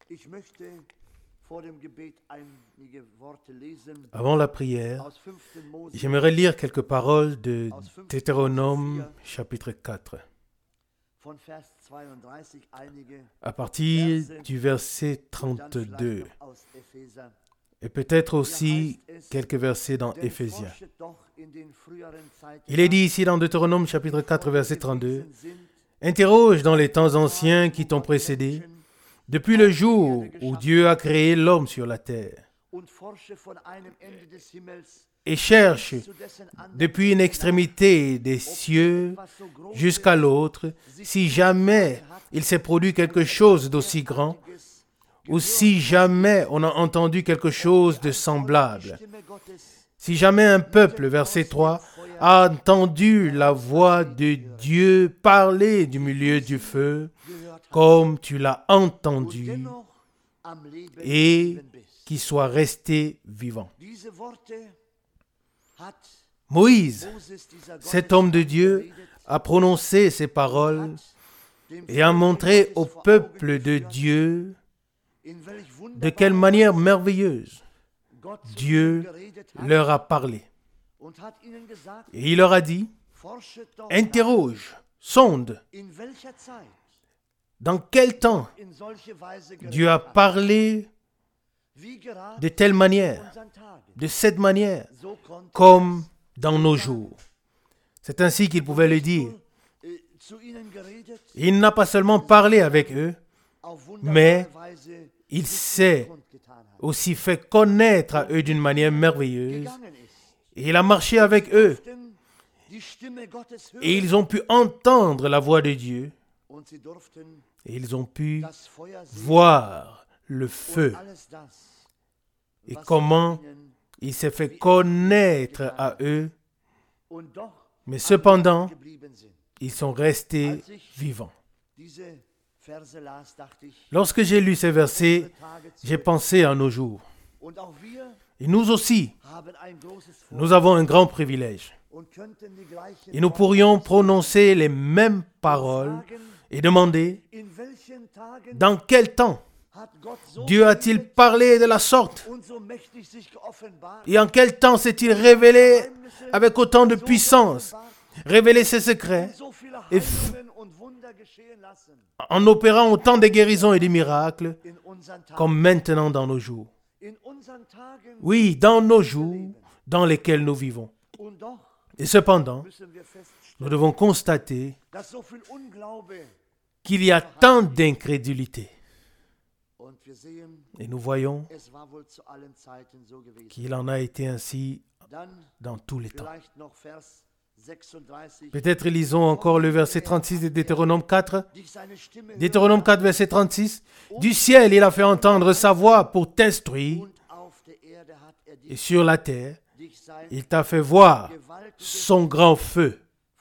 Avant la prière, j'aimerais lire quelques paroles de Deutéronome chapitre 4. À partir du verset 32. Et peut-être aussi quelques versets dans Éphésiens. Il est dit ici dans Deutéronome chapitre 4, verset 32, « Interroge dans les temps anciens qui t'ont précédé, depuis le jour où Dieu a créé l'homme sur la terre, et cherche depuis une extrémité des cieux jusqu'à l'autre, si jamais il s'est produit quelque chose d'aussi grand, ou si jamais on a entendu quelque chose de semblable. Si jamais un peuple, verset 3, a entendu la voix de Dieu parler du milieu du feu, comme tu l'as entendu, et qu'il soit resté vivant. » Moïse, cet homme de Dieu, a prononcé ces paroles et a montré au peuple de Dieu de quelle manière merveilleuse Dieu leur a parlé. Et il leur a dit, interroge, sonde, dans quel temps Dieu a parlé de telle manière, de cette manière, comme dans nos jours. C'est ainsi qu'il pouvait le dire. Il n'a pas seulement parlé avec eux, mais il s'est aussi fait connaître à eux d'une manière merveilleuse. Et il a marché avec eux. Et ils ont pu entendre la voix de Dieu. Et ils ont pu voir le feu. Et comment il s'est fait connaître à eux. Mais cependant, ils sont restés vivants. Lorsque j'ai lu ces versets, j'ai pensé à nos jours. Et nous aussi, nous avons un grand privilège. Et nous pourrions prononcer les mêmes paroles et demander, dans quel temps Dieu a-t-il parlé de la sorte? Et en quel temps s'est-il révélé avec autant de puissance, révélé ses secrets, et en opérant autant de guérisons et de miracles, comme maintenant dans nos jours? Oui, dans nos jours dans lesquels nous vivons. Et cependant, nous devons constater qu'il y a tant d'incrédulité. Et nous voyons qu'il en a été ainsi dans tous les temps. Peut-être lisons encore le verset 36 de Deutéronome 4. Deutéronome 4, verset 36. « Du ciel, il a fait entendre sa voix pour t'instruire, et sur la terre, il t'a fait voir son grand feu.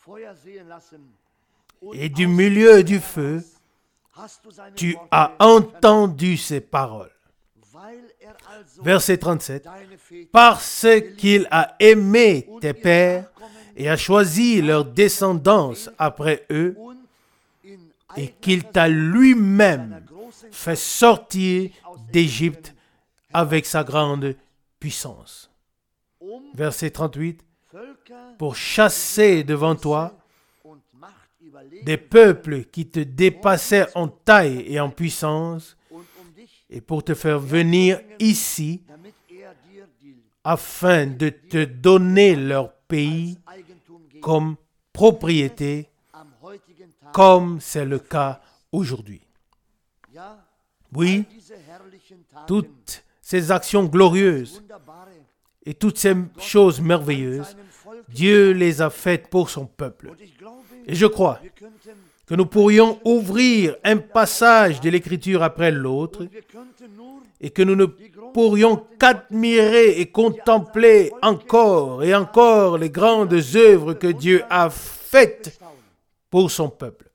Et du milieu du feu, tu as entendu ses paroles. » Verset 37. « Parce qu'il a aimé tes pères et a choisi leur descendance après eux, et qu'il t'a lui-même fait sortir d'Égypte avec sa grande puissance. » Verset 38. « Pour chasser devant toi des peuples qui te dépassaient en taille et en puissance, et pour te faire venir ici, afin de te donner leur pays comme propriété, comme c'est le cas aujourd'hui. » Oui, toutes ces actions glorieuses et toutes ces choses merveilleuses, Dieu les a faites pour son peuple. Et je crois que nous pourrions ouvrir un passage de l'Écriture après l'autre et que nous ne pourrions qu'admirer et contempler encore et encore les grandes œuvres que Dieu a faites pour son peuple.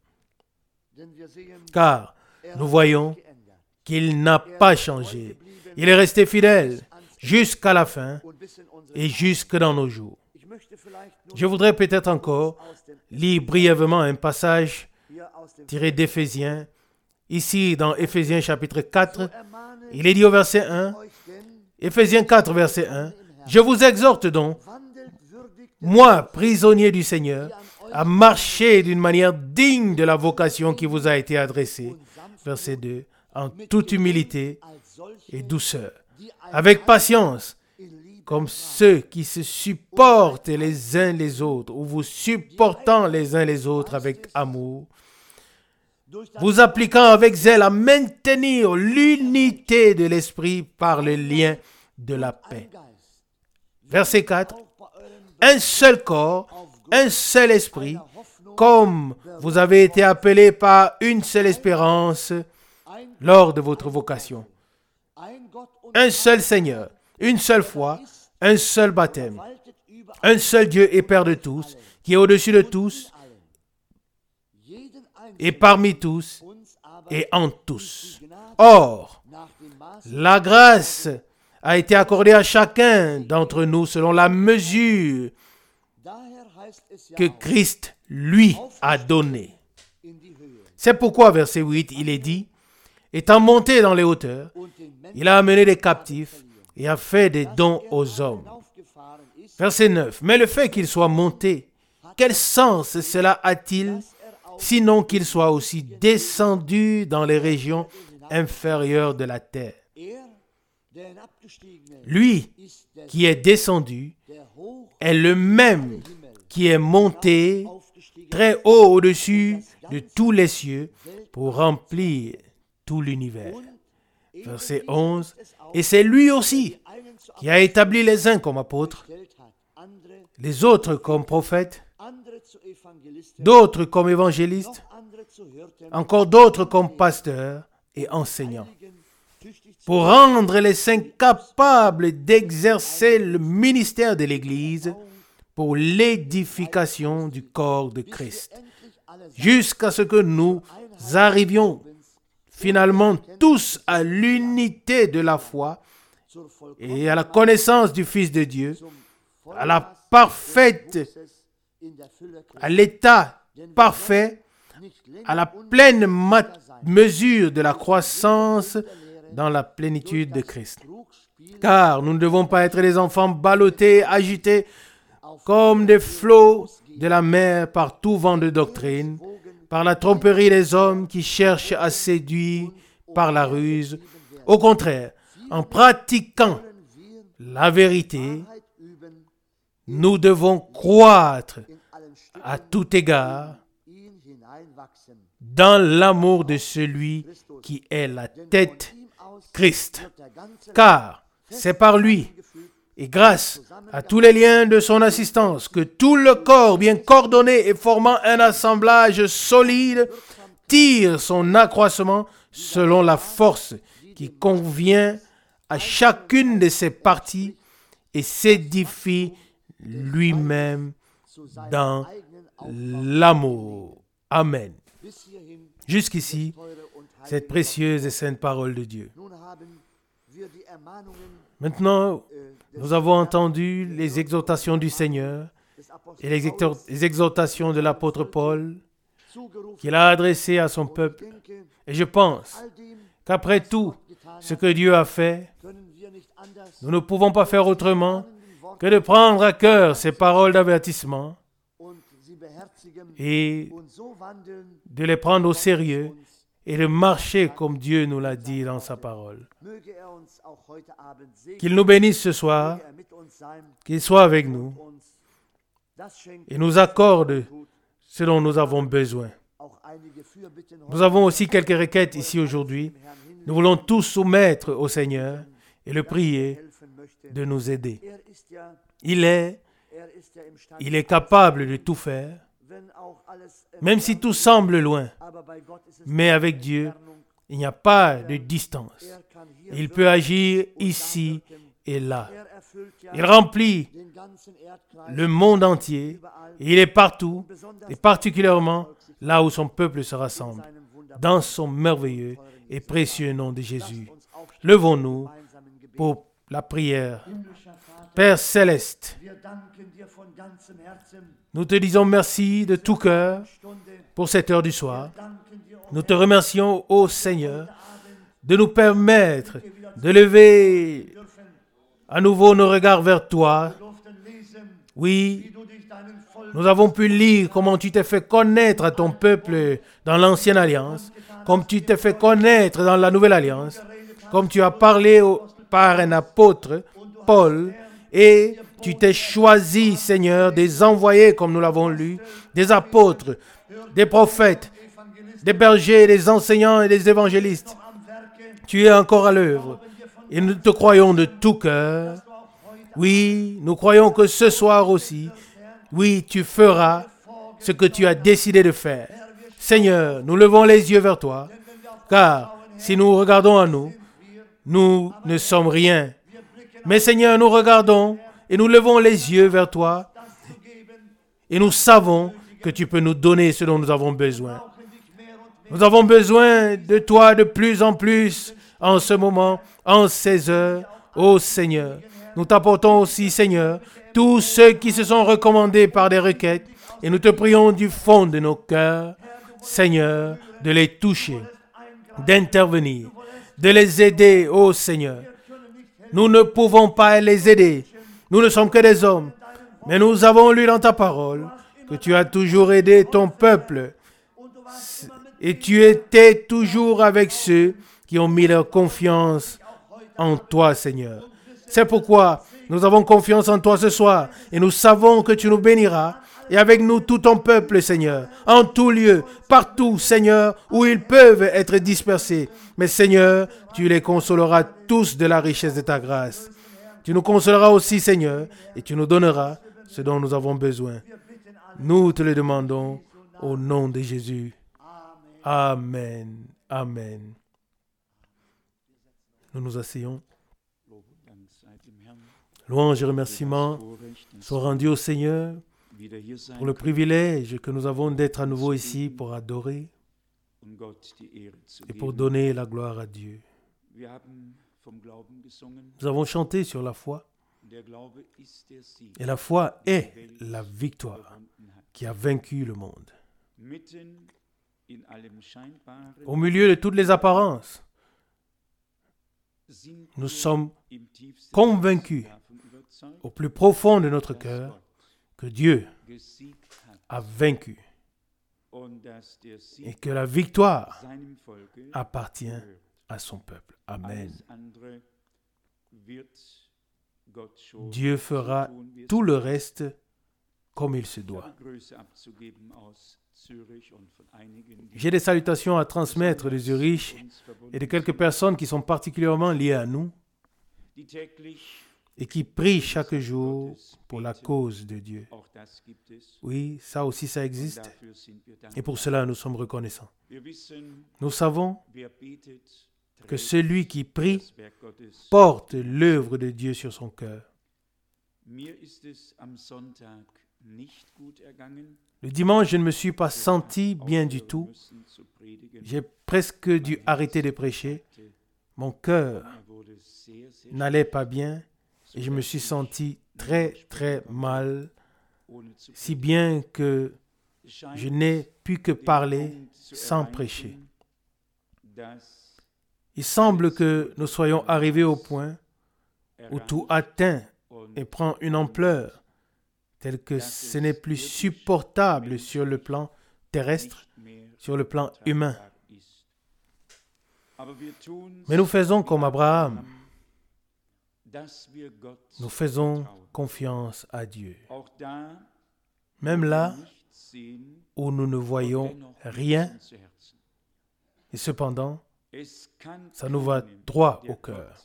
Car nous voyons qu'il n'a pas changé. Il est resté fidèle jusqu'à la fin et jusque dans nos jours. Je voudrais peut-être encore lire brièvement un passage tiré d'Éphésiens, ici dans Éphésiens chapitre 4, il est dit au verset 1, Éphésiens 4, verset 1, « Je vous exhorte donc, moi, prisonnier du Seigneur, à marcher d'une manière digne de la vocation qui vous a été adressée. » Verset 2, « En toute humilité et douceur, avec patience, comme ceux qui se supportent les uns les autres, ou vous supportant les uns les autres avec amour, vous appliquant avec zèle à maintenir l'unité de l'esprit par le lien de la paix. » Verset 4, « Un seul corps, un seul esprit, comme vous avez été appelés par une seule espérance lors de votre vocation. Un seul Seigneur, une seule foi, un seul baptême, un seul Dieu et Père de tous, qui est au-dessus de tous, et parmi tous, et en tous. Or, la grâce a été accordée à chacun d'entre nous selon la mesure que Christ lui a donnée. C'est pourquoi, verset 8, il est dit, « Étant monté dans les hauteurs, il a amené des captifs et a fait des dons aux hommes. » Verset 9, « Mais le fait qu'il soit monté, quel sens cela a-t-il, sinon qu'il soit aussi descendu dans les régions inférieures de la terre? Lui qui est descendu est le même qui est monté très haut au-dessus de tous les cieux pour remplir tout l'univers. » Verset 11, « Et c'est lui aussi qui a établi les uns comme apôtres, les autres comme prophètes, d'autres comme évangélistes, encore d'autres comme pasteurs et enseignants, pour rendre les saints capables d'exercer le ministère de l'Église pour l'édification du corps de Christ, jusqu'à ce que nous arrivions finalement tous à l'unité de la foi et à la connaissance du Fils de Dieu, à la parfaite, à l'état parfait, à la pleine mesure de la croissance dans la plénitude de Christ. Car nous ne devons pas être des enfants ballottés, agités comme des flots de la mer par tout vent de doctrine, par la tromperie des hommes qui cherchent à séduire par la ruse. Au contraire, en pratiquant la vérité, nous devons croître à tout égard dans l'amour de celui qui est la tête, Christ. Car c'est par lui et grâce à tous les liens de son assistance que tout le corps bien coordonné et formant un assemblage solide tire son accroissement selon la force qui convient à chacune de ses parties et s'édifie lui-même dans l'amour. Amen. Jusqu'ici, cette précieuse et sainte parole de Dieu. Maintenant, nous avons entendu les exhortations du Seigneur et les exhortations de l'apôtre Paul qu'il a adressées à son peuple. Et je pense qu'après tout ce que Dieu a fait, nous ne pouvons pas faire autrement que de prendre à cœur ces paroles d'avertissement et de les prendre au sérieux et de marcher comme Dieu nous l'a dit dans sa parole. Qu'il nous bénisse ce soir, qu'il soit avec nous et nous accorde ce dont nous avons besoin. Nous avons aussi quelques requêtes ici aujourd'hui. Nous voulons tous soumettre au Seigneur et le prier de nous aider. Il est capable de tout faire, même si tout semble loin. Mais avec Dieu, il n'y a pas de distance. Il peut agir ici et là. Il remplit le monde entier. Et il est partout, et particulièrement là où son peuple se rassemble, dans son merveilleux et précieux nom de Jésus. Levons-nous pour la prière. Père céleste, nous te disons merci de tout cœur pour cette heure du soir. Nous te remercions, ô Seigneur, de nous permettre de lever à nouveau nos regards vers toi. Oui, nous avons pu lire comment tu t'es fait connaître à ton peuple dans l'ancienne alliance, comme tu t'es fait connaître dans la nouvelle alliance, comme tu as parlé par un apôtre, Paul, et tu t'es choisi, Seigneur, des envoyés, comme nous l'avons lu, des apôtres, des prophètes, des bergers, des enseignants et des évangélistes. Tu es encore à l'œuvre et nous te croyons de tout cœur. Oui, nous croyons que ce soir aussi, oui, tu feras ce que tu as décidé de faire. Seigneur, nous levons les yeux vers toi, car si nous regardons à nous, nous ne sommes rien. Mais Seigneur, nous regardons et nous levons les yeux vers toi et nous savons que tu peux nous donner ce dont nous avons besoin. Nous avons besoin de toi de plus en plus en ce moment, en ces heures, ô Seigneur. Nous t'apportons aussi, Seigneur, tous ceux qui se sont recommandés par des requêtes et nous te prions du fond de nos cœurs, Seigneur, de les toucher, d'intervenir, de les aider, ô Seigneur. Nous ne pouvons pas les aider. Nous ne sommes que des hommes. Mais nous avons lu dans ta parole que tu as toujours aidé ton peuple. Et tu étais toujours avec ceux qui ont mis leur confiance en toi, Seigneur. C'est pourquoi nous avons confiance en toi ce soir. Et nous savons que tu nous béniras. Et avec nous tout ton peuple, Seigneur. En tout lieu, partout, Seigneur, où ils peuvent être dispersés. Mais Seigneur, tu les consoleras tous de la richesse de ta grâce. Tu nous consoleras aussi, Seigneur, et tu nous donneras ce dont nous avons besoin. Nous te le demandons au nom de Jésus. Amen. Amen. Nous nous asseyons. Louange et remerciements sont rendus au Seigneur pour le privilège que nous avons d'être à nouveau ici pour adorer et pour donner la gloire à Dieu. Nous avons chanté sur la foi et la foi est la victoire qui a vaincu le monde. Au milieu de toutes les apparences, nous sommes convaincus au plus profond de notre cœur que Dieu a vaincu et que la victoire appartient à son peuple. Amen. Dieu fera tout le reste comme il se doit. J'ai des salutations à transmettre de Zurich et de quelques personnes qui sont particulièrement liées à nous et qui prient chaque jour pour la cause de Dieu. Oui, ça aussi, ça existe. Et pour cela, nous sommes reconnaissants. Nous savons que celui qui prie porte l'œuvre de Dieu sur son cœur. Le dimanche, je ne me suis pas senti bien du tout. J'ai presque dû arrêter de prêcher. Mon cœur n'allait pas bien et je me suis senti très, très mal, si bien que je n'ai pu que parler sans prêcher. Il semble que nous soyons arrivés au point où tout atteint et prend une ampleur telle que ce n'est plus supportable sur le plan terrestre, sur le plan humain. Mais nous faisons comme Abraham. Nous faisons confiance à Dieu. Même là où nous ne voyons rien, et cependant, ça nous va droit au cœur.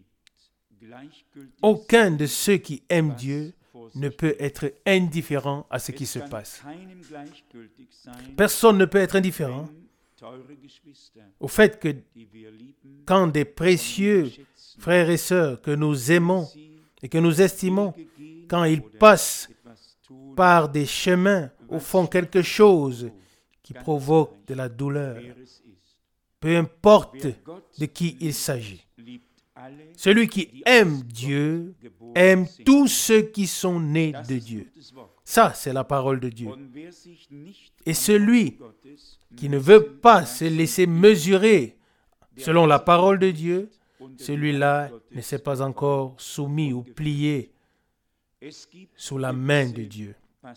Aucun de ceux qui aiment Dieu ne peut être indifférent à ce qui se passe. Personne ne peut être indifférent au fait que quand des précieux frères et sœurs que nous aimons et que nous estimons, quand ils passent par des chemins ou font quelque chose qui provoque de la douleur, peu importe de qui il s'agit. Celui qui aime Dieu aime tous ceux qui sont nés de Dieu. Ça, c'est la parole de Dieu. Et celui qui ne veut pas se laisser mesurer selon la parole de Dieu, celui-là ne s'est pas encore soumis ou plié sous la main de Dieu.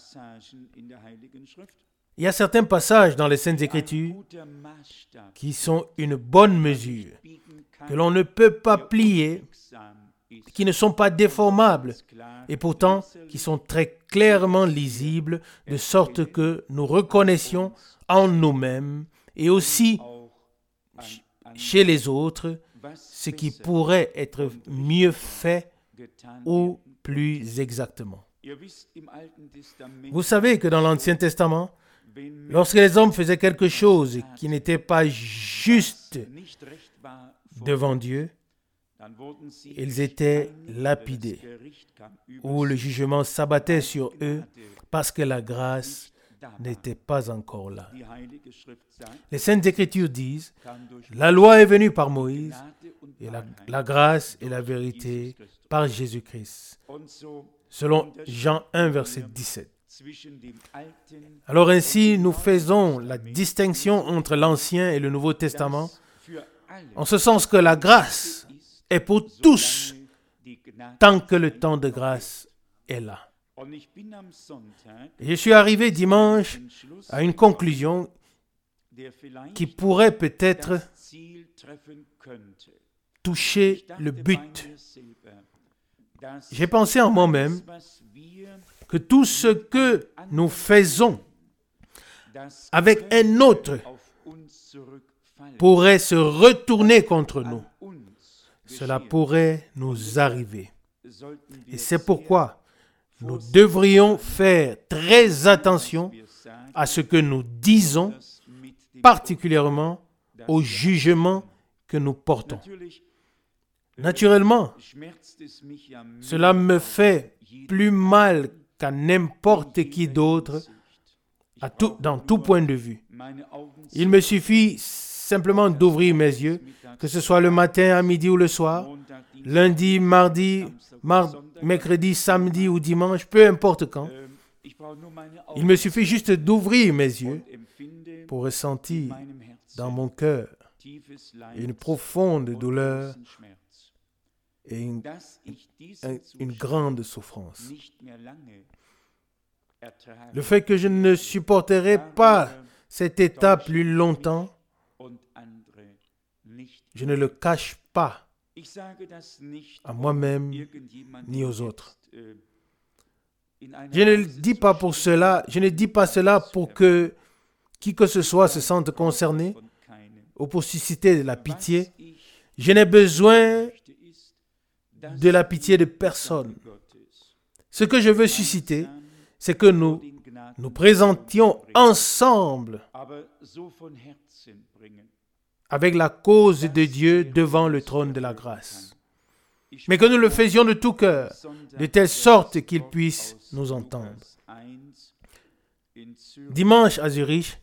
Il y a certains passages dans les Saintes Écritures qui sont une bonne mesure, que l'on ne peut pas plier, qui ne sont pas déformables, et pourtant qui sont très clairement lisibles, de sorte que nous reconnaissions en nous-mêmes et aussi chez les autres ce qui pourrait être mieux fait ou plus exactement. Vous savez que dans l'Ancien Testament, lorsque les hommes faisaient quelque chose qui n'était pas juste devant Dieu, ils étaient lapidés, ou le jugement s'abattait sur eux parce que la grâce n'était pas encore là. Les Saintes Écritures disent, la loi est venue par Moïse, et la grâce et la vérité par Jésus-Christ, selon Jean 1, verset 17. Alors ainsi, nous faisons la distinction entre l'Ancien et le Nouveau Testament, en ce sens que la grâce est pour tous, tant que le temps de grâce est là. Et je suis arrivé dimanche à une conclusion qui pourrait peut-être toucher le but. J'ai pensé en moi-même que tout ce que nous faisons avec un autre pourrait se retourner contre nous. Cela pourrait nous arriver. Et c'est pourquoi nous devrions faire très attention à ce que nous disons, particulièrement au jugement que nous portons. Naturellement, cela me fait plus mal qu'à n'importe qui d'autre, dans tout point de vue. Il me suffit simplement d'ouvrir mes yeux, que ce soit le matin, à midi ou le soir, lundi, mardi, mercredi, samedi ou dimanche, peu importe quand. Il me suffit juste d'ouvrir mes yeux pour ressentir dans mon cœur une profonde douleur et une grande souffrance. Le fait que je ne supporterai pas cet état plus longtemps, je ne le cache pas à moi-même ni aux autres. Je ne dis pas cela pour que qui que ce soit se sente concerné ou pour susciter de la pitié. Je n'ai besoin de la pitié de personne. Ce que je veux susciter, c'est que nous présentions ensemble avec la cause de Dieu devant le trône de la grâce. Mais que nous le faisions de tout cœur, de telle sorte qu'il puisse nous entendre. Dimanche à Zurich,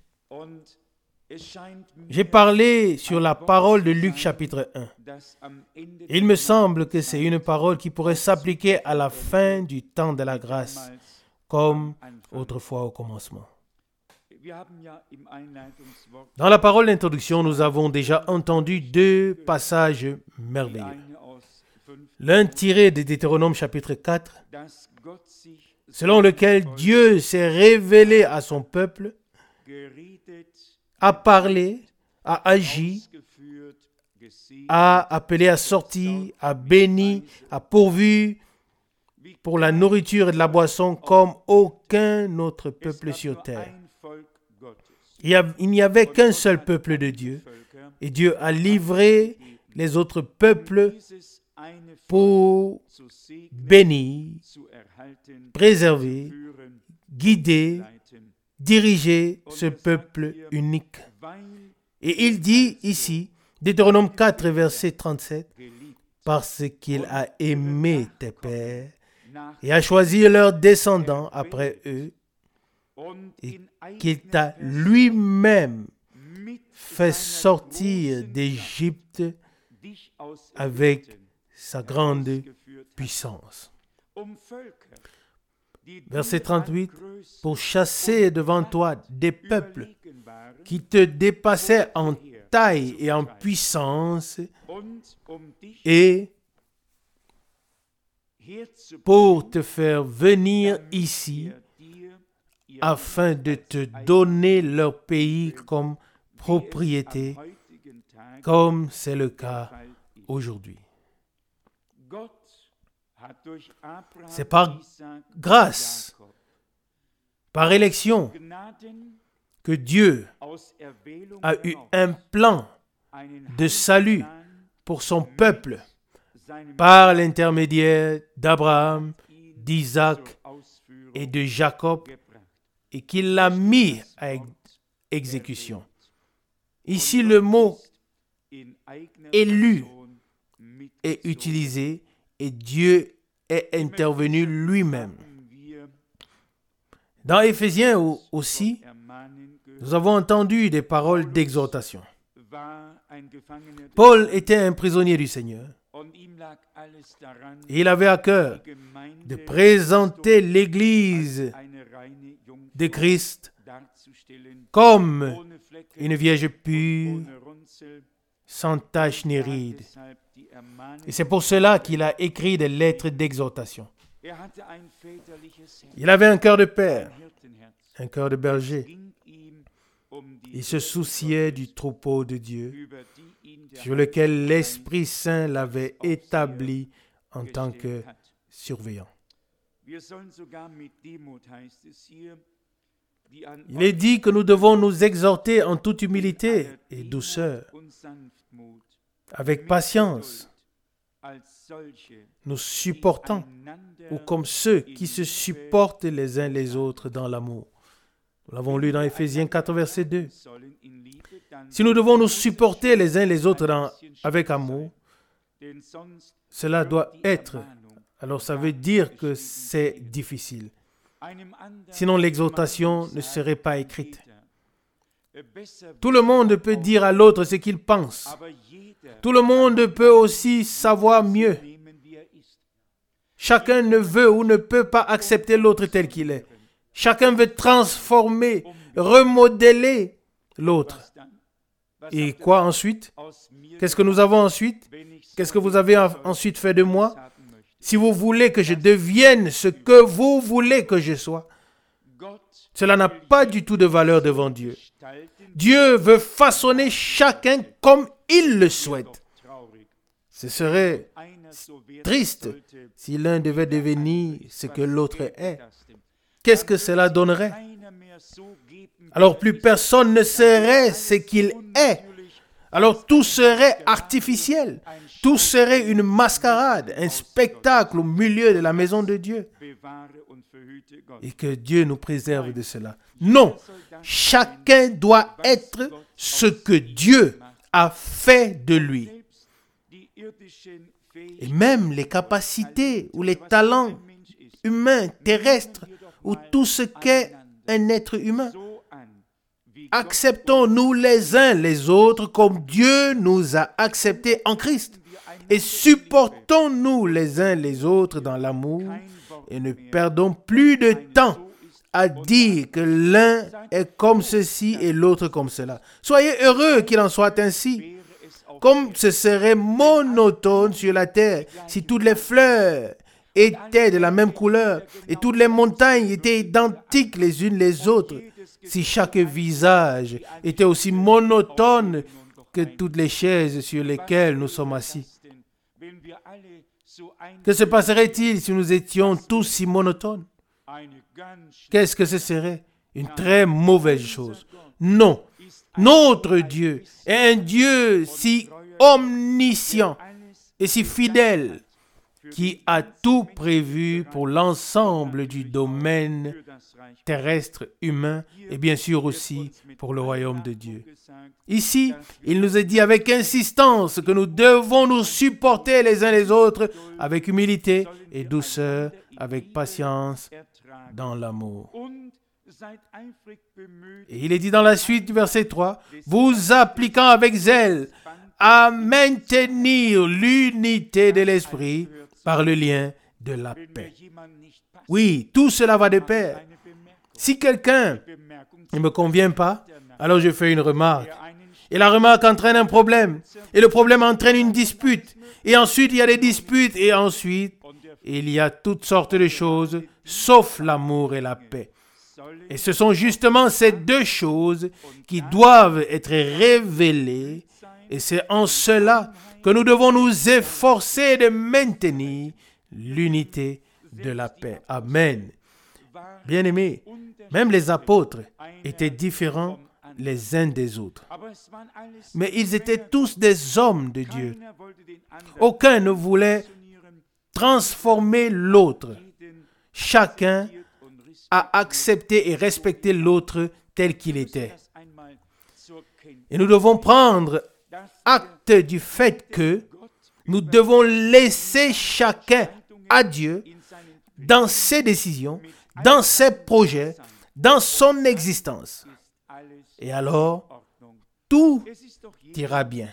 j'ai parlé sur la parole de Luc chapitre 1. Il me semble que c'est une parole qui pourrait s'appliquer à la fin du temps de la grâce, comme autrefois au commencement. Dans la parole d'introduction, nous avons déjà entendu deux passages merveilleux. L'un tiré de Deutéronome chapitre 4, selon lequel Dieu s'est révélé à son peuple, a parlé, a agi, a appelé à sortir, a béni, a pourvu pour la nourriture et de la boisson comme aucun autre peuple sur terre. Il n'y avait qu'un seul peuple de Dieu, et Dieu a livré les autres peuples pour bénir, préserver, guider, diriger ce peuple unique. Et il dit ici, Deutéronome 4, verset 37, « Parce qu'il a aimé tes pères et a choisi leurs descendants après eux, et qu'il t'a lui-même fait sortir d'Égypte avec sa grande puissance. » Verset 38, pour chasser devant toi des peuples qui te dépassaient en taille et en puissance, et pour te faire venir ici, afin de te donner leur pays comme propriété, comme c'est le cas aujourd'hui. C'est par grâce, par élection, que Dieu a eu un plan de salut pour son peuple par l'intermédiaire d'Abraham, d'Isaac et de Jacob, et qu'il l'a mis à exécution. Ici, le mot élu est utilisé et Dieu est intervenu lui-même. Dans Éphésiens aussi, nous avons entendu des paroles d'exhortation. Paul était un prisonnier du Seigneur et il avait à cœur de présenter l'Église de Christ comme une vierge pure, sans tache ni ride. Et c'est pour cela qu'il a écrit des lettres d'exhortation. Il avait un cœur de père, un cœur de berger. Il se souciait du troupeau de Dieu, sur lequel l'Esprit Saint l'avait établi en tant que surveillant. Il est dit que nous devons nous exhorter en toute humilité et douceur, avec patience, nous supportant, ou comme ceux qui se supportent les uns les autres dans l'amour. Nous l'avons lu dans Éphésiens 4, verset 2. Si nous devons nous supporter les uns les autres avec amour, cela doit être. Alors ça veut dire que c'est difficile. Sinon l'exhortation ne serait pas écrite. Tout le monde peut dire à l'autre ce qu'il pense. Tout le monde peut aussi savoir mieux. Chacun ne veut ou ne peut pas accepter l'autre tel qu'il est. Chacun veut transformer, remodeler l'autre. Et quoi ensuite? Qu'est-ce que nous avons ensuite? Qu'est-ce que vous avez ensuite fait de moi? Si vous voulez que je devienne ce que vous voulez que je sois, cela n'a pas du tout de valeur devant Dieu. Dieu veut façonner chacun comme il le souhaite. Ce serait triste si l'un devait devenir ce que l'autre est. Qu'est-ce que cela donnerait? Alors plus personne ne serait ce qu'il est. Alors tout serait artificiel. Tout serait une mascarade, un spectacle au milieu de la maison de Dieu. Et que Dieu nous préserve de cela. Non, chacun doit être ce que Dieu a fait de lui. Et même les capacités ou les talents humains, terrestres, ou tout ce qu'est un être humain. Acceptons-nous les uns les autres comme Dieu nous a acceptés en Christ. Et supportons-nous les uns les autres dans l'amour et ne perdons plus de temps à dire que l'un est comme ceci et l'autre comme cela. Soyez heureux qu'il en soit ainsi. Comme ce serait monotone sur la terre si toutes les fleurs étaient de la même couleur et toutes les montagnes étaient identiques les unes les autres, si chaque visage était aussi monotone que toutes les chaises sur lesquelles nous sommes assis. Que se passerait-il si nous étions tous si monotones? Qu'est-ce que ce serait? Une très mauvaise chose. Non, notre Dieu est un Dieu si omniscient et si fidèle qui a tout prévu pour l'ensemble du domaine terrestre, humain et bien sûr aussi pour le royaume de Dieu. Ici, il nous est dit avec insistance que nous devons nous supporter les uns les autres avec humilité et douceur, avec patience, dans l'amour. Et il est dit dans la suite du verset 3, « Vous appliquant avec zèle à maintenir l'unité de l'esprit par le lien de la paix. Oui, tout cela va de pair. Si quelqu'un ne me convient pas, alors je fais une remarque. Et la remarque entraîne un problème. Et le problème entraîne une dispute. Et ensuite, il y a des disputes. Et ensuite, il y a toutes sortes de choses, sauf l'amour et la paix. Et ce sont justement ces deux choses qui doivent être révélées. Et c'est en cela que nous devons nous efforcer de maintenir l'unité de la paix. Amen. Bien-aimés, même les apôtres étaient différents les uns des autres. Mais ils étaient tous des hommes de Dieu. Aucun ne voulait transformer l'autre. Chacun a accepté et respecté l'autre tel qu'il était. Et nous devons prendre acte du fait que nous devons laisser chacun à Dieu dans ses décisions, dans ses projets, dans son existence. Et alors, tout ira bien.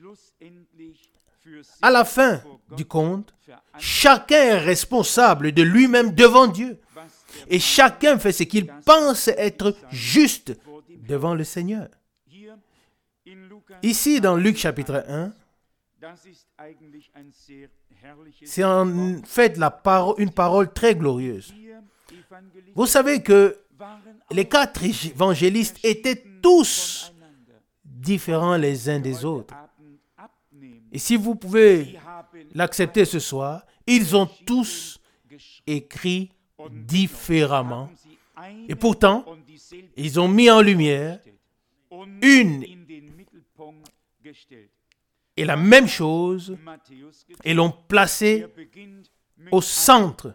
À la fin du compte, chacun est responsable de lui-même devant Dieu. Et chacun fait ce qu'il pense être juste devant le Seigneur. Ici, dans Luc chapitre 1, c'est en fait une parole très glorieuse. Vous savez que les 4 évangélistes étaient tous différents les uns des autres. Et si vous pouvez l'accepter ce soir, ils ont tous écrit différemment. Et pourtant, ils ont mis en lumière une et la même chose et l'ont placé au centre.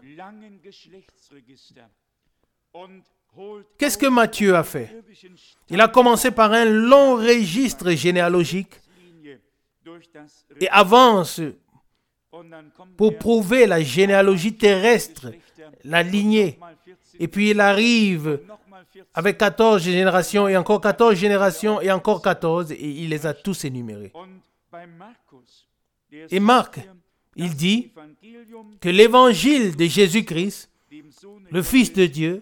Qu'est-ce que Matthieu a fait? Il a commencé par un long registre généalogique et avance pour prouver la généalogie terrestre, la lignée. Et puis il arrive avec 14 générations et encore 14 générations et encore 14 et il les a tous énumérés. Et Marc, il dit que l'évangile de Jésus-Christ, le Fils de Dieu,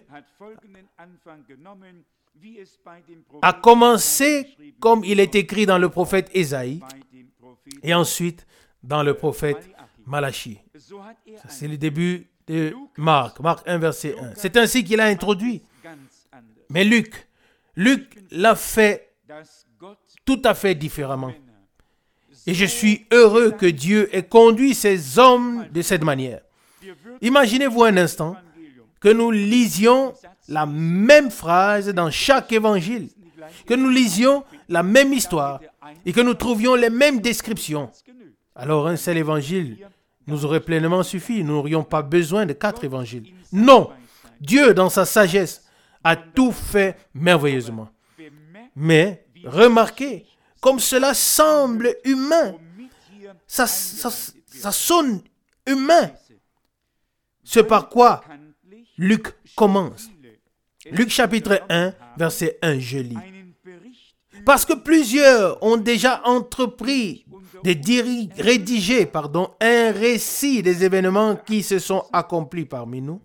a commencé comme il est écrit dans le prophète Ésaïe et ensuite dans le prophète Malachie. Ça, c'est le début de Marc 1, verset 1. C'est ainsi qu'il a introduit. Mais Luc l'a fait tout à fait différemment. Et je suis heureux que Dieu ait conduit ces hommes de cette manière. Imaginez-vous un instant que nous lisions la même phrase dans chaque évangile, que nous lisions la même histoire et que nous trouvions les mêmes descriptions. Alors un seul évangile nous aurait pleinement suffi. Nous n'aurions pas besoin de 4 évangiles. Non, Dieu dans sa sagesse a tout fait merveilleusement. Mais remarquez, comme cela semble humain, ça sonne humain. Ce par quoi Luc commence. Luc chapitre 1, verset 1, je lis. Parce que plusieurs ont déjà entrepris de rédiger un récit des événements qui se sont accomplis parmi nous,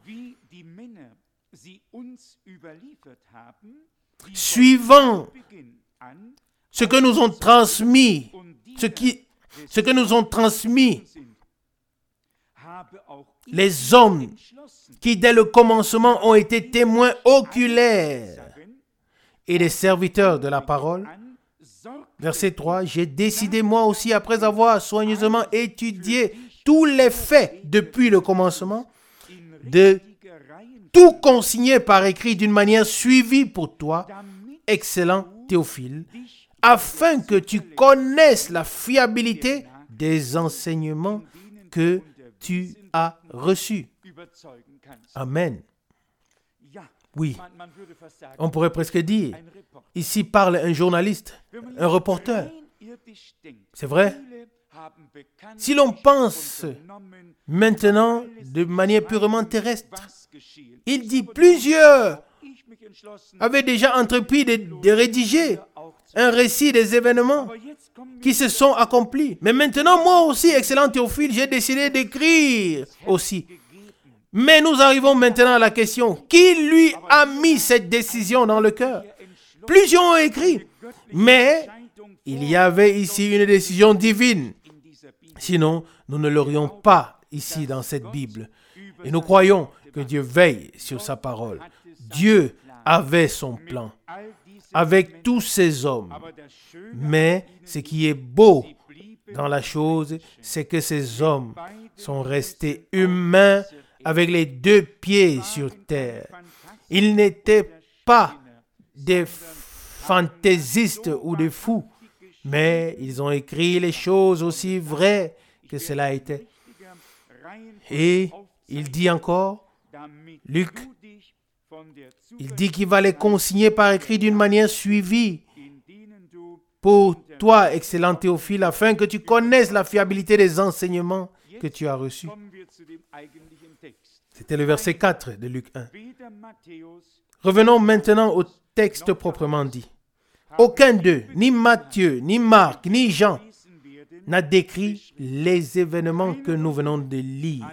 suivant ce que nous ont transmis, ce que nous ont transmis les hommes qui dès le commencement ont été témoins oculaires et des serviteurs de la parole. Verset 3, j'ai décidé moi aussi, après avoir soigneusement étudié tous les faits depuis le commencement, de tout consigner par écrit d'une manière suivie pour toi, excellent Théophile, afin que tu connaisses la fiabilité des enseignements que tu as reçus. Amen. Oui, on pourrait presque dire, ici parle un journaliste, un reporter. C'est vrai? Si l'on pense maintenant de manière purement terrestre, il dit plusieurs avaient déjà entrepris de rédiger un récit des événements qui se sont accomplis. Mais maintenant, moi aussi, excellent Théophile, j'ai décidé d'écrire aussi. Mais nous arrivons maintenant à la question, qui lui a mis cette décision dans le cœur? Plusieurs ont écrit, mais il y avait ici une décision divine. Sinon, nous ne l'aurions pas ici dans cette Bible. Et nous croyons que Dieu veille sur sa parole. Dieu avait son plan avec tous ces hommes. Mais ce qui est beau dans la chose, c'est que ces hommes sont restés humains avec les deux pieds sur terre. Ils n'étaient pas des fantaisistes ou des fous, mais ils ont écrit les choses aussi vraies que cela était. Et il dit encore, Luc, il dit qu'il va les consigner par écrit d'une manière suivie pour toi, excellent Théophile, afin que tu connaisses la fiabilité des enseignements que tu as reçus. C'était le verset 4 de Luc 1. Revenons maintenant au texte proprement dit. Aucun d'eux, ni Matthieu, ni Marc, ni Jean, n'a décrit les événements que nous venons de lire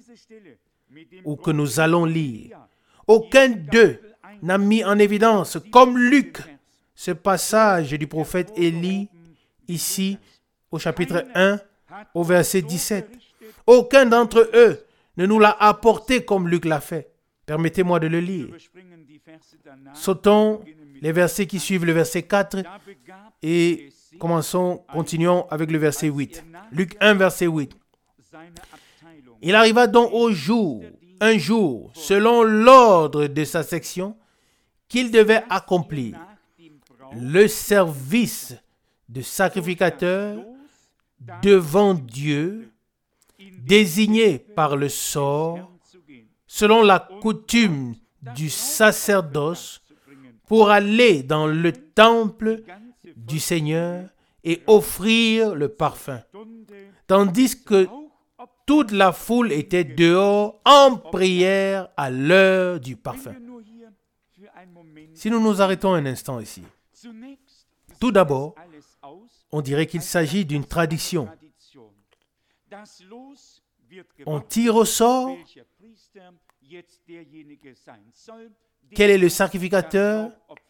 ou que nous allons lire. Aucun d'eux n'a mis en évidence, comme Luc, ce passage du prophète Élie, ici, au chapitre 1, au verset 17. Aucun d'entre eux ne nous l'a apporté comme Luc l'a fait. Permettez-moi de le lire. Sautons les versets qui suivent le verset 4 et continuons avec le verset 8. Luc 1, verset 8. Il arriva donc un jour, selon l'ordre de sa section, qu'il devait accomplir le service de sacrificateur devant Dieu, désigné par le sort, selon la coutume du sacerdoce, pour aller dans le temple du Seigneur et offrir le parfum, tandis que toute la foule était dehors en prière à l'heure du parfum. Si nous nous arrêtons un instant ici, tout d'abord, on dirait qu'il s'agit d'une tradition. On tire au sort quel est le sacrificateur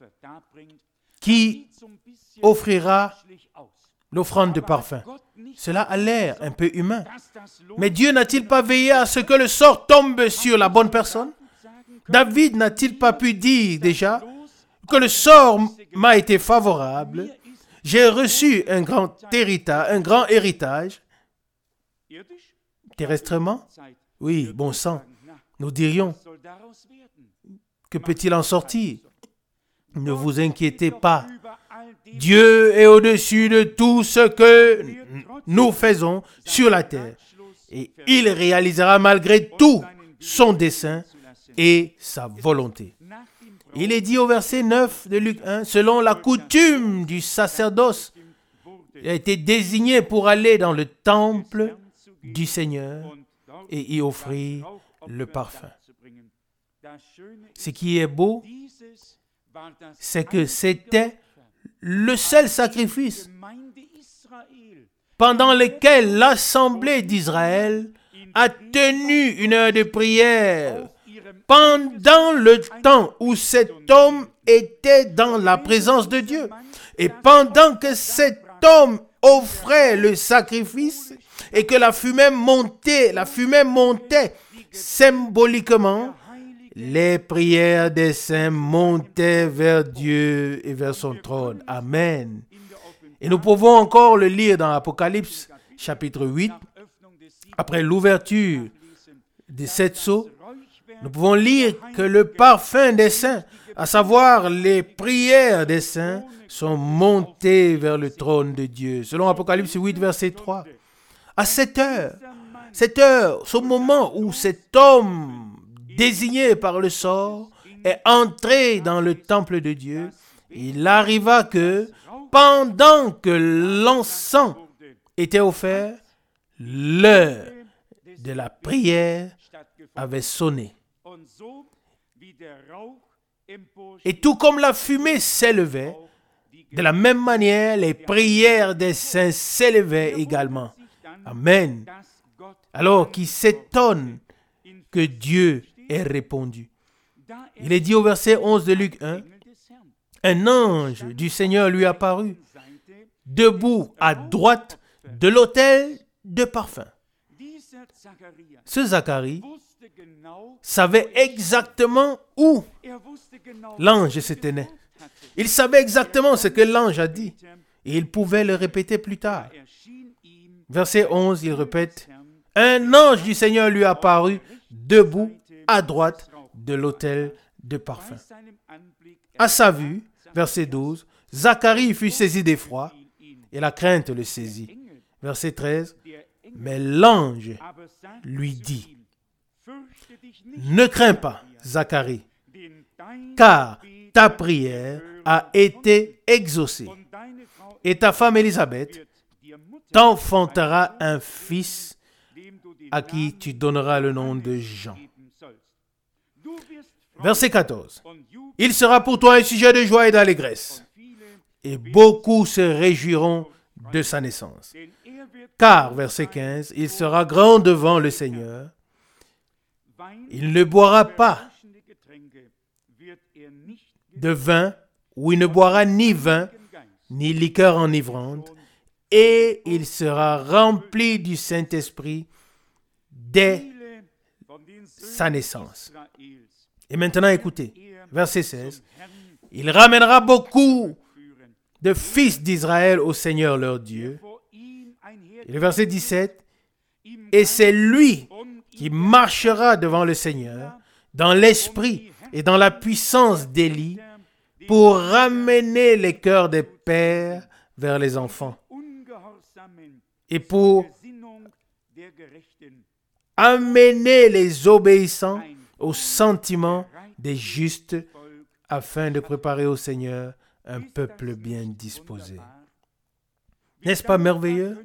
qui offrira l'offrande de parfum. Cela a l'air un peu humain. Mais Dieu n'a-t-il pas veillé à ce que le sort tombe sur la bonne personne? David n'a-t-il pas pu dire déjà que le sort m'a été favorable? J'ai reçu un grand héritage. Terrestrement? Oui, bon sang. Nous dirions, que peut-il en sortir? Ne vous inquiétez pas. Dieu est au-dessus de tout ce que nous faisons sur la terre. Et il réalisera malgré tout son dessein et sa volonté. Il est dit au verset 9 de Luc 1, selon la coutume du sacerdoce, il a été désigné pour aller dans le temple du Seigneur et y offrir le parfum. Ce qui est beau, c'est que c'était le seul sacrifice pendant lequel l'assemblée d'Israël a tenu une heure de prière pendant le temps où cet homme était dans la présence de Dieu. Et pendant que cet homme offrait le sacrifice et que la fumée montait symboliquement, les prières des saints montaient vers Dieu et vers son trône. Amen. Et nous pouvons encore le lire dans Apocalypse, chapitre 8. Après l'ouverture des 7 sceaux, nous pouvons lire que le parfum des saints, à savoir les prières des saints, sont montées vers le trône de Dieu. Selon Apocalypse 8, verset 3. À cette heure, ce moment où cet homme désigné par le sort est entré dans le temple de Dieu, il arriva que pendant que l'encens était offert, l'heure de la prière avait sonné. Et tout comme la fumée s'élevait, de la même manière, les prières des saints s'élevaient également. Amen. Alors, qui s'étonne que Dieu ait répondu. Il est dit au verset 11 de Luc 1, un ange du Seigneur lui apparut, debout à droite de l'autel de parfum. Ce Zacharie savait exactement où l'ange se tenait. Il savait exactement ce que l'ange a dit et il pouvait le répéter plus tard. Verset 11, il répète, un ange du Seigneur lui apparut debout à droite de l'autel de parfum. À sa vue, verset 12, Zacharie fut saisi d'effroi et la crainte le saisit. Verset 13, mais l'ange lui dit, ne crains pas, Zacharie, car ta prière a été exaucée et ta femme Élisabeth t'enfantera un fils à qui tu donneras le nom de Jean. Verset 14. Il sera pour toi un sujet de joie et d'allégresse, et beaucoup se réjouiront de sa naissance. Car, verset 15, il sera grand devant le Seigneur. Il ne boira pas de vin, ou il ne boira ni vin, ni liqueur enivrante, et il sera rempli du Saint-Esprit dès sa naissance. Et maintenant, écoutez, verset 16. Il ramènera beaucoup de fils d'Israël au Seigneur leur Dieu. Et le verset 17. Et c'est lui qui marchera devant le Seigneur dans l'esprit et dans la puissance d'Élie pour ramener les cœurs des pères vers les enfants et pour amener les obéissants au sentiment des justes afin de préparer au Seigneur un peuple bien disposé. N'est-ce pas merveilleux?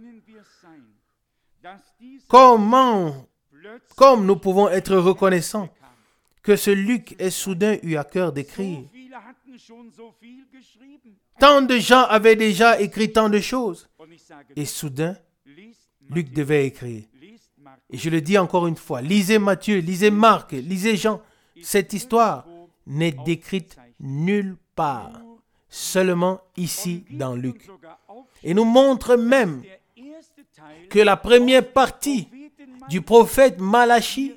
Comme nous pouvons être reconnaissants que ce Luc ait soudain eu à cœur d'écrire. Tant de gens avaient déjà écrit tant de choses. Et soudain, Luc devait écrire. Et je le dis encore une fois, lisez Matthieu, lisez Marc, lisez Jean. Cette histoire n'est décrite nulle part, seulement ici dans Luc. Et nous montre même que la première partie du prophète Malachi,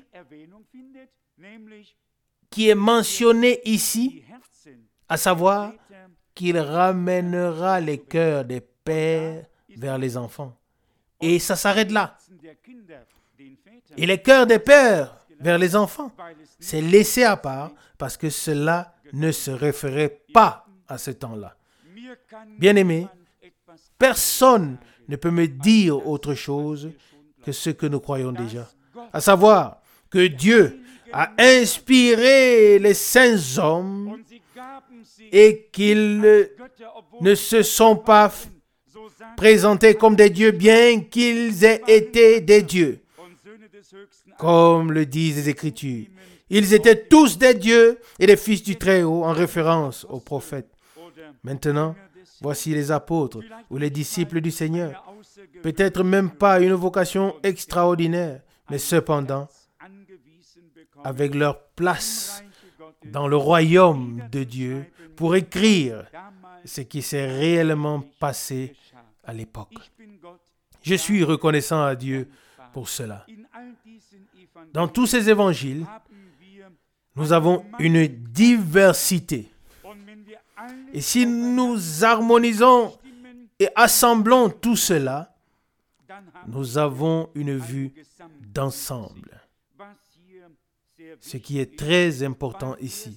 qui est mentionnée ici, à savoir qu'il ramènera les cœurs des pères vers les enfants. Et ça s'arrête là. Et les cœurs des pères vers les enfants, c'est laissé à part parce que cela ne se référait pas à ce temps-là. Bien-aimés, personne ne peut me dire autre chose que ce que nous croyons déjà, à savoir que Dieu a inspiré les saints hommes et qu'ils ne se sont pas présentés comme des dieux, bien qu'ils aient été des dieux. Comme le disent les Écritures. Ils étaient tous des dieux et des fils du Très-Haut en référence aux prophètes. Maintenant, voici les apôtres ou les disciples du Seigneur. Peut-être même pas une vocation extraordinaire, mais cependant, avec leur place dans le royaume de Dieu pour écrire ce qui s'est réellement passé à l'époque. Je suis reconnaissant à Dieu pour cela. Dans tous ces évangiles, nous avons une diversité. Et si nous harmonisons et assemblons tout cela, nous avons une vue d'ensemble. Ce qui est très important ici.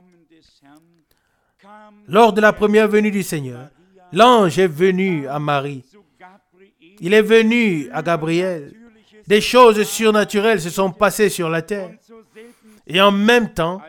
Lors de la première venue du Seigneur, l'ange est venu à Marie. Il est venu à Gabriel. Des choses surnaturelles se sont passées sur la terre. Et en même temps,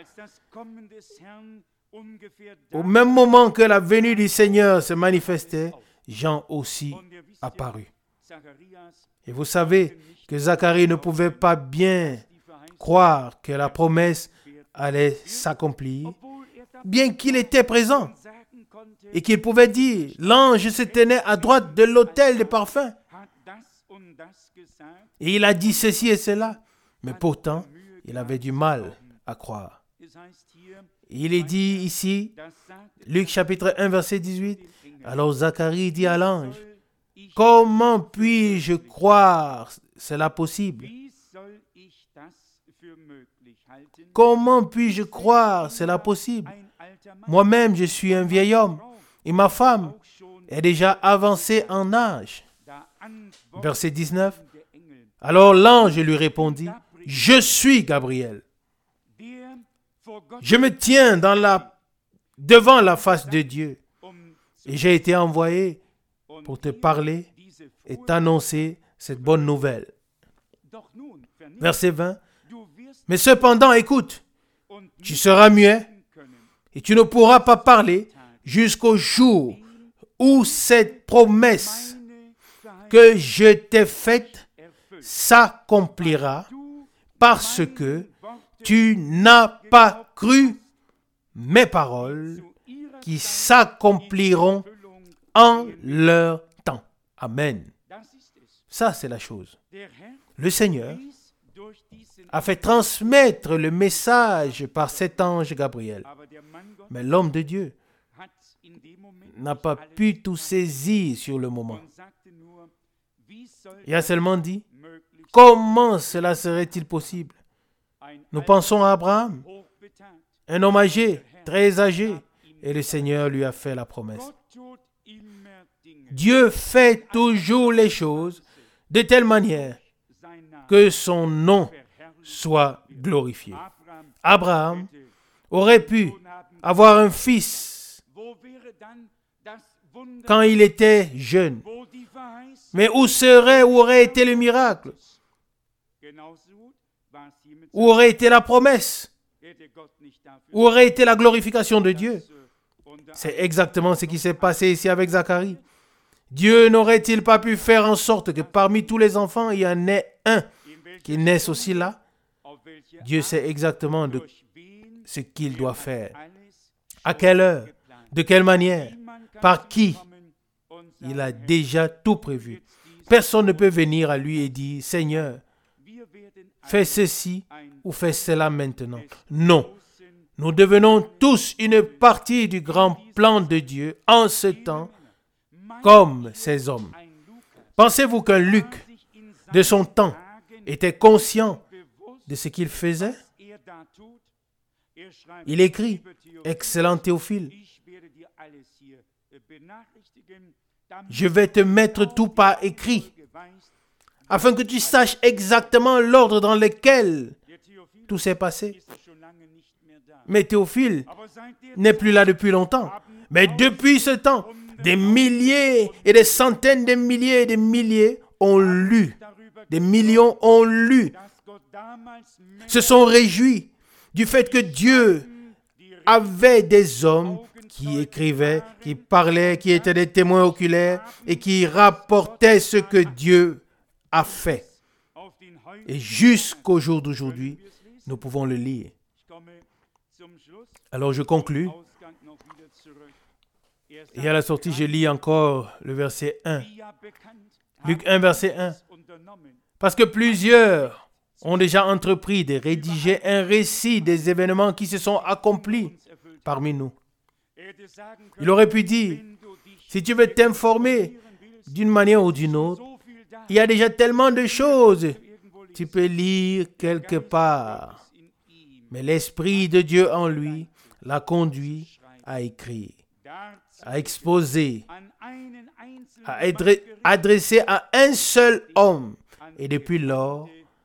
au même moment que la venue du Seigneur se manifestait, Jean aussi apparut. Et vous savez que Zacharie ne pouvait pas bien croire que la promesse allait s'accomplir, bien qu'il était présent et qu'il pouvait dire, l'ange se tenait à droite de l'autel des parfums. Et il a dit ceci et cela. Mais pourtant, Il avait du mal à croire. Il est dit ici, Luc chapitre 1, verset 18, alors Zacharie dit à l'ange, « Comment puis-je croire cela possible? Comment puis-je croire cela possible? Moi-même, je suis un vieil homme et ma femme est déjà avancée en âge. » Verset 19. Alors l'ange lui répondit, « Je suis Gabriel. Je me tiens devant la face de Dieu et j'ai été envoyé pour te parler et t'annoncer cette bonne nouvelle. » Verset 20. « Mais cependant, écoute, tu seras muet et tu ne pourras pas parler jusqu'au jour où cette promesse que je t'ai faite s'accomplira parce que tu n'as pas cru mes paroles qui s'accompliront en leur temps. » Amen. Ça, c'est la chose. Le Seigneur a fait transmettre le message par cet ange Gabriel. Mais l'homme de Dieu n'a pas pu tout saisir sur le moment. Il a seulement dit, comment cela serait-il possible? Nous pensons à Abraham, un homme âgé, très âgé, et le Seigneur lui a fait la promesse. Dieu fait toujours les choses de telle manière que son nom soit glorifié. Abraham aurait pu avoir un fils quand il était jeune. Mais où aurait été le miracle? Où aurait été la promesse? Où aurait été la glorification de Dieu? C'est exactement ce qui s'est passé ici avec Zacharie. Dieu n'aurait-il pas pu faire en sorte que parmi tous les enfants, il y en ait un qui naisse aussi là? Dieu sait exactement de ce qu'il doit faire. À quelle heure? De quelle manière? Par qui? Il a déjà tout prévu. Personne ne peut venir à lui et dire, « Seigneur, fais ceci ou fais cela maintenant. » Non. Nous devenons tous une partie du grand plan de Dieu en ce temps, comme ces hommes. Pensez-vous qu'un Luc de son temps était conscient de ce qu'il faisait? Il écrit, « Excellent Théophile, je vais te mettre tout par écrit, afin que tu saches exactement l'ordre dans lequel tout s'est passé. » Mais Théophile n'est plus là depuis longtemps. Mais depuis ce temps, des milliers et des centaines de milliers et des milliers ont lu. Des millions ont lu. Se sont réjouis du fait que Dieu avait des hommes qui écrivaient, qui parlaient, qui étaient des témoins oculaires et qui rapportaient ce que Dieu a fait. Et jusqu'au jour d'aujourd'hui, nous pouvons le lire. Alors je conclus. Et à la sortie, je lis encore le verset 1. Luc 1, verset 1. Parce que plusieurs ont déjà entrepris de rédiger un récit des événements qui se sont accomplis parmi nous. Il aurait pu dire, si tu veux t'informer d'une manière ou d'une autre, il y a déjà tellement de choses, tu peux lire quelque part. Mais l'Esprit de Dieu en lui l'a conduit à écrire, à exposer, à être adressé à un seul homme. Et depuis lors,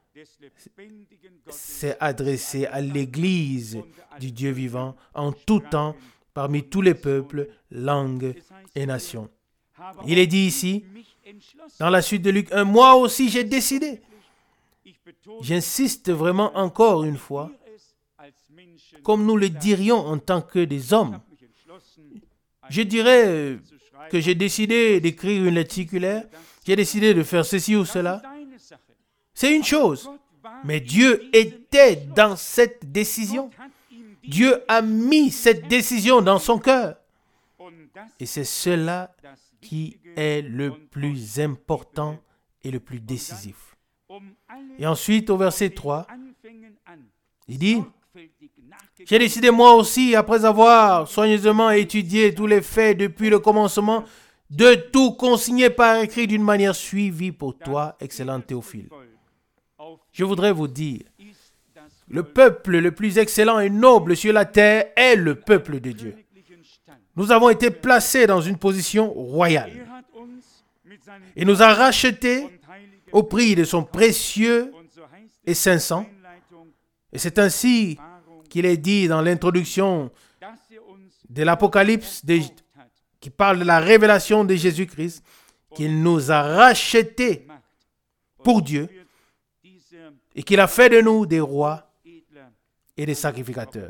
c'est adressé à l'Église du Dieu vivant en tout temps, parmi tous les peuples, langues et nations. Il est dit ici, dans la suite de Luc 1, « Moi aussi j'ai décidé. » J'insiste vraiment encore une fois, comme nous le dirions en tant que des hommes. Je dirais que j'ai décidé d'écrire une lettre circulaire, j'ai décidé de faire ceci ou cela. C'est une chose, mais Dieu était dans cette décision. Dieu a mis cette décision dans son cœur. Et c'est cela qui est le plus important et le plus décisif. Et ensuite, au verset 3, Il dit, j'ai décidé moi aussi, après avoir soigneusement étudié tous les faits depuis le commencement, de tout consigner par écrit d'une manière suivie pour toi, excellent Théophile. Je voudrais vous dire, le peuple le plus excellent et noble sur la terre est le peuple de Dieu. Nous avons été placés dans une position royale. Il nous a rachetés au prix de son précieux et saint sang. Et c'est ainsi qu'il est dit dans l'introduction de l'Apocalypse, qui parle de la révélation de Jésus-Christ, qu'il nous a rachetés pour Dieu et qu'il a fait de nous des rois et des sacrificateurs.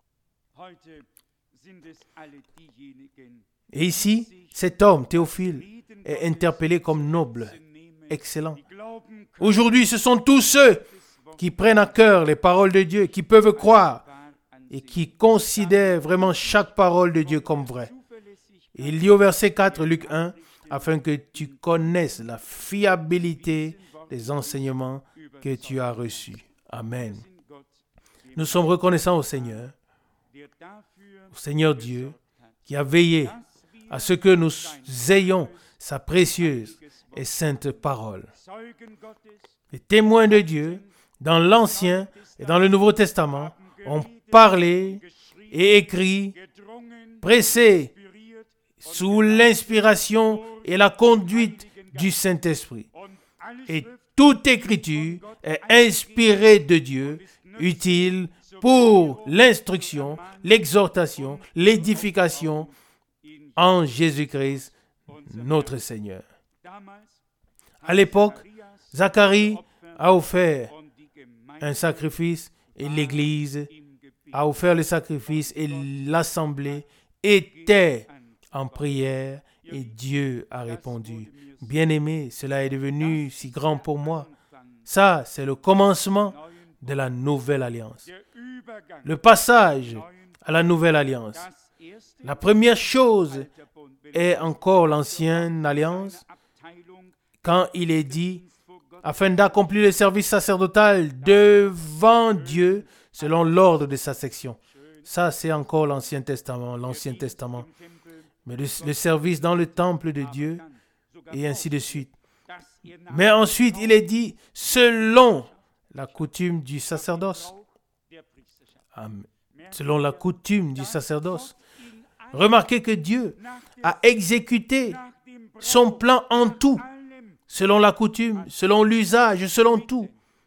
Et ici, cet homme, Théophile, est interpellé comme noble, excellent. Aujourd'hui, ce sont tous ceux qui prennent à cœur les paroles de Dieu, qui peuvent croire et qui considèrent vraiment chaque parole de Dieu comme vraie. Et il dit au verset 4, Luc 1, afin que tu connaisses la fiabilité des enseignements que tu as reçus. Amen. Nous sommes reconnaissants au Seigneur Dieu, qui a veillé à ce que nous ayons sa précieuse et sainte parole. Les témoins de Dieu, dans l'Ancien et dans le Nouveau Testament, ont parlé et écrit, pressé sous l'inspiration et la conduite du Saint-Esprit. Et toute écriture est inspirée de Dieu, utile pour l'instruction, l'exhortation, l'édification en Jésus-Christ, notre Seigneur. À l'époque, Zacharie a offert un sacrifice et l'Église a offert le sacrifice et l'Assemblée était en prière et Dieu a répondu. Bien-aimé, cela est devenu si grand pour moi. Ça, c'est le commencement de la nouvelle alliance. Le passage à la nouvelle alliance. La première chose est encore l'ancienne alliance, quand il est dit, afin d'accomplir le service sacerdotal devant Dieu selon l'ordre de sa section. Ça, c'est encore l'Ancien Testament. Mais le service dans le temple de Dieu, et ainsi de suite. Mais ensuite, il est dit, selon la coutume du sacerdoce. Amen. Selon la coutume du sacerdoce. Remarquez que Dieu a exécuté son plan en tout, selon la coutume, selon l'usage, selon tout.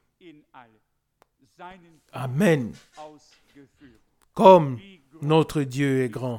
Amen. Comme notre Dieu est grand.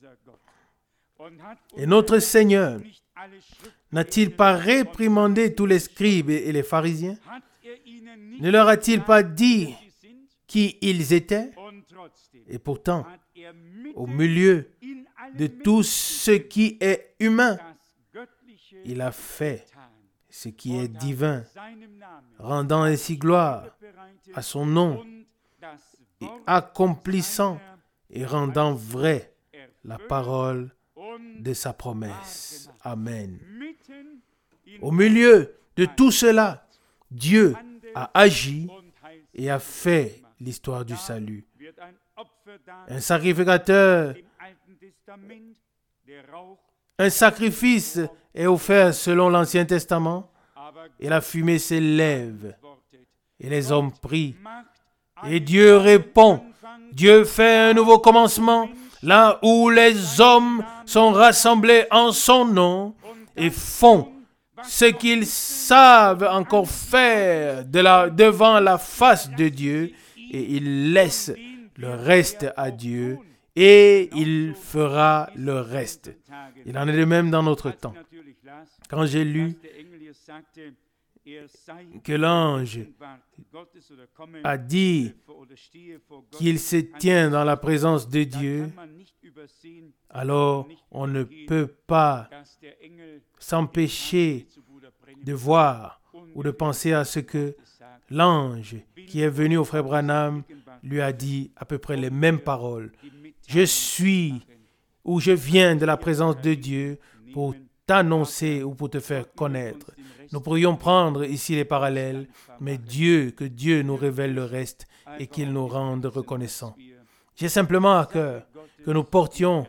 Et notre Seigneur n'a-t-il pas réprimandé tous les scribes et les pharisiens? Ne leur a-t-il pas dit qui ils étaient? Et pourtant, au milieu de tout ce qui est humain, il a fait ce qui est divin, rendant ainsi gloire à son nom et accomplissant et rendant vrai la parole de sa promesse. Amen. Au milieu de tout cela, Dieu a agi et a fait l'histoire du salut. Un sacrificateur, un sacrifice est offert selon l'Ancien Testament et la fumée s'élève et les hommes prient. Et Dieu répond. Dieu fait un nouveau commencement là où les hommes sont rassemblés en son nom et font ce qu'ils savent encore faire devant la face de Dieu et ils laissent le reste à Dieu et il fera le reste. Il en est de même dans notre temps. Quand j'ai lu que l'ange a dit qu'il se tient dans la présence de Dieu, alors on ne peut pas s'empêcher de voir ou de penser à ce que l'ange qui est venu au frère Branham lui a dit à peu près les mêmes paroles. Je suis ou je viens de la présence de Dieu pour t'annoncer ou pour te faire connaître. Nous pourrions prendre ici les parallèles, mais que Dieu nous révèle le reste et qu'il nous rende reconnaissants. J'ai simplement à cœur que nous portions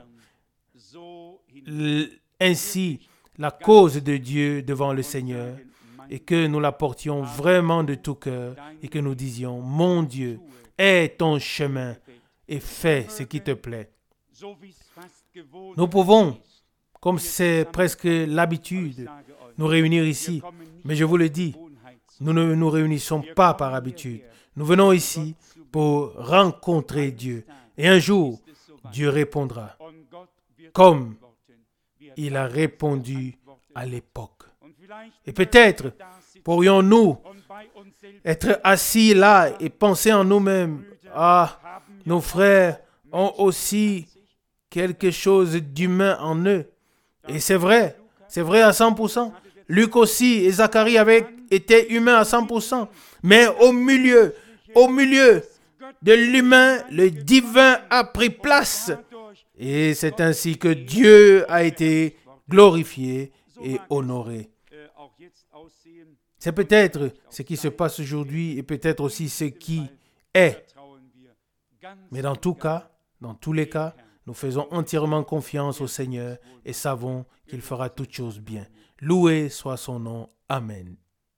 ainsi la cause de Dieu devant le Seigneur et que nous la portions vraiment de tout cœur et que nous disions, mon Dieu, aie ton chemin et fais ce qui te plaît. Nous pouvons, comme c'est presque l'habitude, nous réunir ici, mais je vous le dis, nous ne nous réunissons pas par habitude. Nous venons ici pour rencontrer Dieu et un jour, Dieu répondra comme il a répondu à l'époque. Et peut-être pourrions-nous être assis là et penser en nous-mêmes, nos frères ont aussi quelque chose d'humain en eux. Et c'est vrai à 100%. Luc aussi et Zacharie avaient été humains à 100%. Mais au milieu de l'humain, le divin a pris place. Et c'est ainsi que Dieu a été glorifié et honoré. C'est peut-être ce qui se passe aujourd'hui et peut-être aussi ce qui est. Mais dans tous les cas, nous faisons entièrement confiance au Seigneur et savons qu'il fera toutes choses bien. Loué soit son nom. Amen.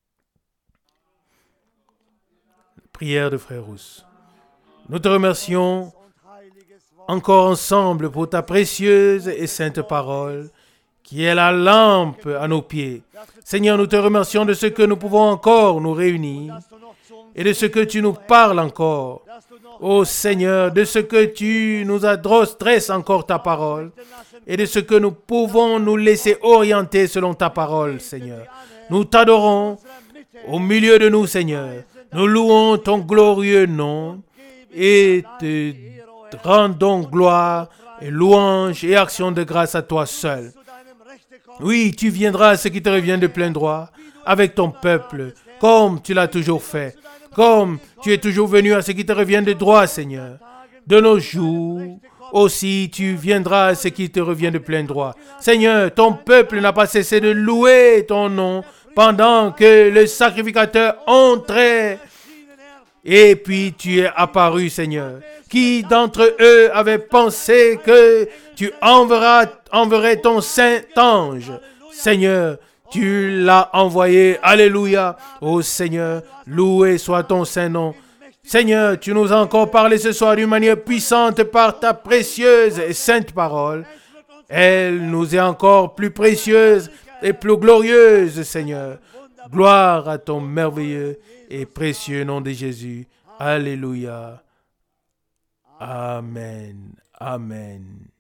Prière de Frère Rousse. Nous te remercions encore ensemble pour ta précieuse et sainte parole qui est la lampe à nos pieds. Seigneur, nous te remercions de ce que nous pouvons encore nous réunir et de ce que tu nous parles encore. Ô Seigneur, de ce que tu nous adresses encore ta parole et de ce que nous pouvons nous laisser orienter selon ta parole, Seigneur. Nous t'adorons au milieu de nous, Seigneur. Nous louons ton glorieux nom et te rendons gloire et louange et action de grâce à toi seul. Oui, tu viendras à ce qui te revient de plein droit avec ton peuple, comme tu l'as toujours fait, comme tu es toujours venu à ce qui te revient de droit, Seigneur. De nos jours aussi, tu viendras à ce qui te revient de plein droit. Seigneur, ton peuple n'a pas cessé de louer ton nom pendant que le sacrificateur entrait. Et puis tu es apparu, Seigneur. Qui d'entre eux avait pensé que tu enverrais ton saint ange? Seigneur, tu l'as envoyé. Alléluia. Ô Seigneur, loué soit ton saint nom. Seigneur, tu nous as encore parlé ce soir d'une manière puissante par ta précieuse et sainte parole. Elle nous est encore plus précieuse et plus glorieuse, Seigneur. Gloire à ton merveilleux et précieux nom de Jésus. Alléluia. Amen. Amen.